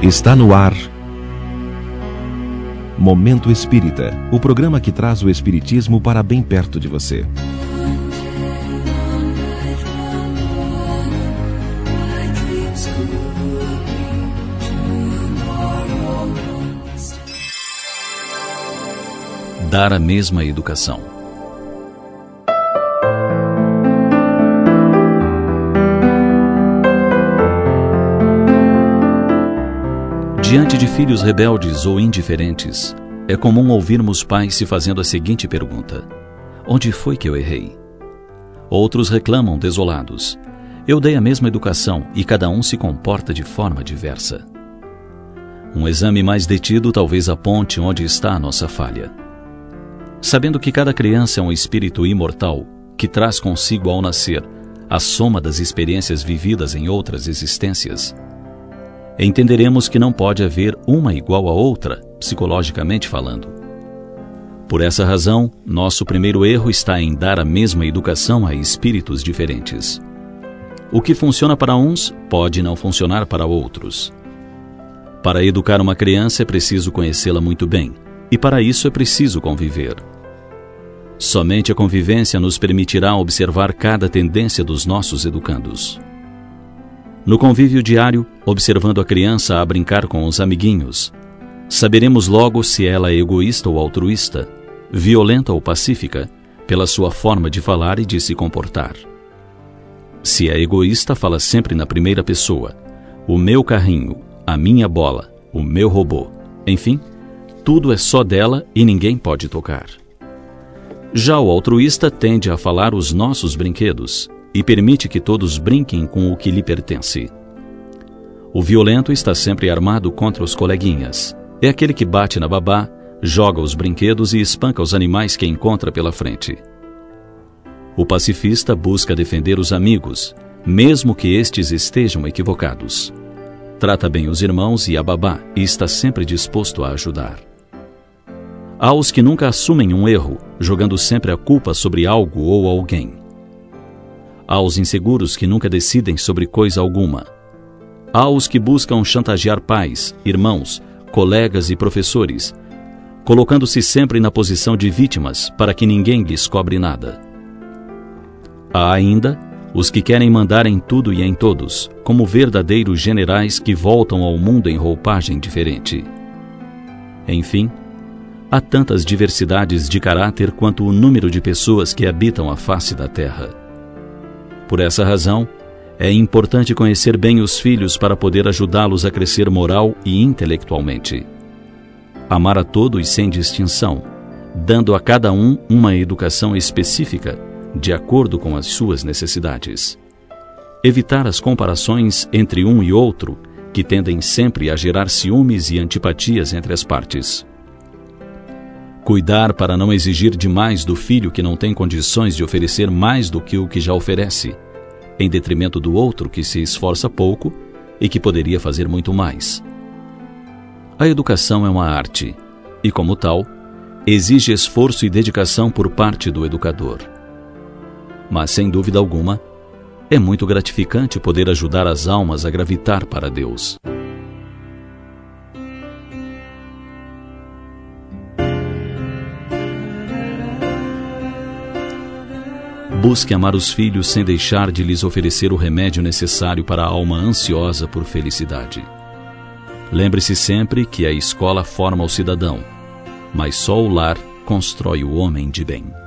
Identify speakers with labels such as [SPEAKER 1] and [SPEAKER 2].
[SPEAKER 1] Está no ar Momento Espírita, o programa que traz o Espiritismo para bem perto de você.
[SPEAKER 2] Dar a mesma educação. Diante de filhos rebeldes ou indiferentes, é comum ouvirmos pais se fazendo a seguinte pergunta: onde foi que eu errei? Outros reclamam desolados: eu dei a mesma educação e cada um se comporta de forma diversa. Um exame mais detido talvez aponte onde está a nossa falha. Sabendo que cada criança é um espírito imortal que traz consigo ao nascer a soma das experiências vividas em outras existências, entenderemos que não pode haver uma igual a outra, psicologicamente falando. Por essa razão, nosso primeiro erro está em dar a mesma educação a espíritos diferentes. O que funciona para uns pode não funcionar para outros. Para educar uma criança é preciso conhecê-la muito bem, e para isso é preciso conviver. Somente a convivência nos permitirá observar cada tendência dos nossos educandos. No convívio diário, observando a criança a brincar com os amiguinhos, saberemos logo se ela é egoísta ou altruísta, violenta ou pacífica, pela sua forma de falar e de se comportar. Se é egoísta, fala sempre na primeira pessoa: o meu carrinho, a minha bola, o meu robô. Enfim, tudo é só dela e ninguém pode tocar. Já o altruísta tende a falar os nossos brinquedos e permite que todos brinquem com o que lhe pertence. O violento está sempre armado contra os coleguinhas. É aquele que bate na babá, joga os brinquedos e espanca os animais que encontra pela frente. O pacifista busca defender os amigos, mesmo que estes estejam equivocados. Trata bem os irmãos e a babá e está sempre disposto a ajudar. Há os que nunca assumem um erro, jogando sempre a culpa sobre algo ou alguém. Há os inseguros que nunca decidem sobre coisa alguma. Há os que buscam chantagear pais, irmãos, colegas e professores, colocando-se sempre na posição de vítimas para que ninguém lhes cobre nada. Há ainda os que querem mandar em tudo e em todos, como verdadeiros generais que voltam ao mundo em roupagem diferente. Enfim, há tantas diversidades de caráter quanto o número de pessoas que habitam a face da terra. Por essa razão, é importante conhecer bem os filhos para poder ajudá-los a crescer moral e intelectualmente. Amar a todos sem distinção, dando a cada um uma educação específica, de acordo com as suas necessidades. Evitar as comparações entre um e outro, que tendem sempre a gerar ciúmes e antipatias entre as partes. Cuidar para não exigir demais do filho que não tem condições de oferecer mais do que o que já oferece, em detrimento do outro que se esforça pouco e que poderia fazer muito mais. A educação é uma arte e, como tal, exige esforço e dedicação por parte do educador. Mas, sem dúvida alguma, é muito gratificante poder ajudar as almas a gravitar para Deus. Busque amar os filhos sem deixar de lhes oferecer o remédio necessário para a alma ansiosa por felicidade. Lembre-se sempre que a escola forma o cidadão, mas só o lar constrói o homem de bem.